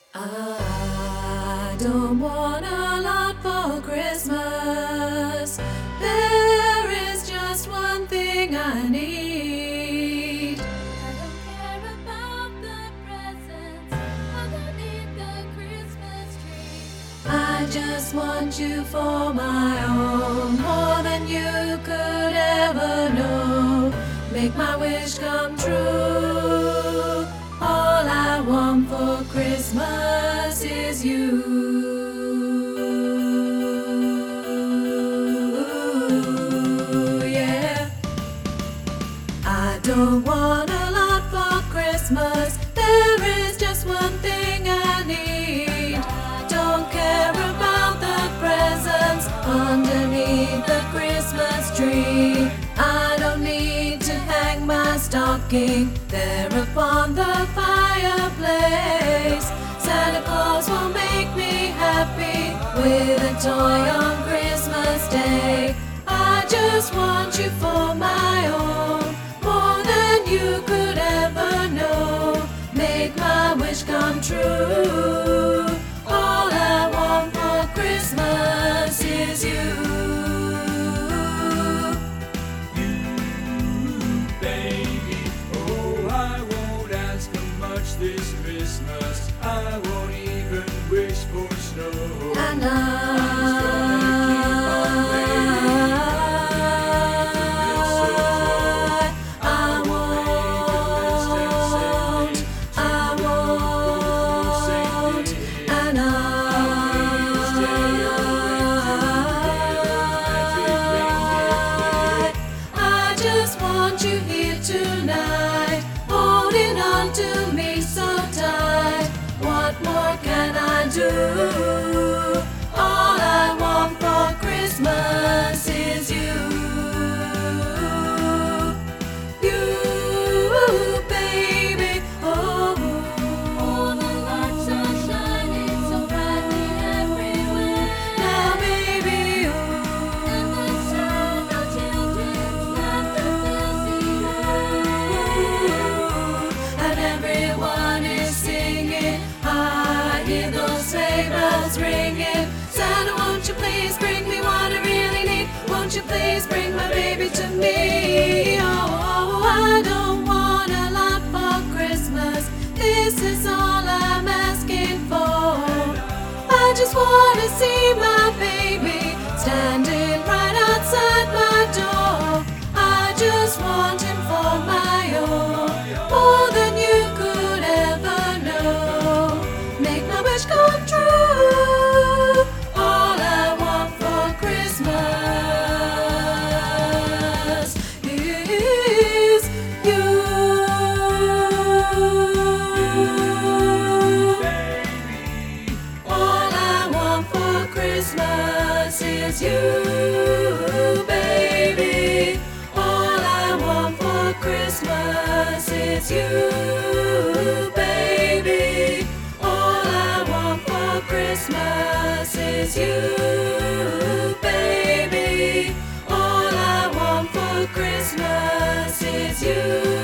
I don't want a lot for Christmas. There is just one thing I need. I don't care about the presents underneath the Christmas tree. I just want you for my own, more than you could ever know. Make my wish come true. All I want for Christmas is you. Yeah. I don't want a lot for Christmas. There is just one thing I need. Don't care about the presents underneath the Christmas tree. I don't need to hang my stocking there upon the fireplace. Santa Claus will make me happy with a toy on Christmas Day. I just want you for my own, more than you could ever know. Make my wish come true. All I want for Christmas is you. This Christmas, I won't even wish for snow. And I just want you here tonight, holding on to me so tight. What more can I do? All I want for Christmas is you. You, baby. Oh, All the lights are shining so brightly everywhere. now, baby. And the sun no children's laughter fills the air. And everyone is singing. I hear those sleigh bells ringing. Santa, won't you please bring me what I really need? Won't you please bring my baby to me? Oh, I don't want a lot for Christmas. This is all I'm asking for. I just want to see my baby standing right outside my door. I just want him for my own, more than you could ever know. Make my wish come true. All I want for Christmas is you. All I want for Christmas is you, baby. All I want for Christmas is you, baby. All I want for Christmas is you, baby. All I want for Christmas is you.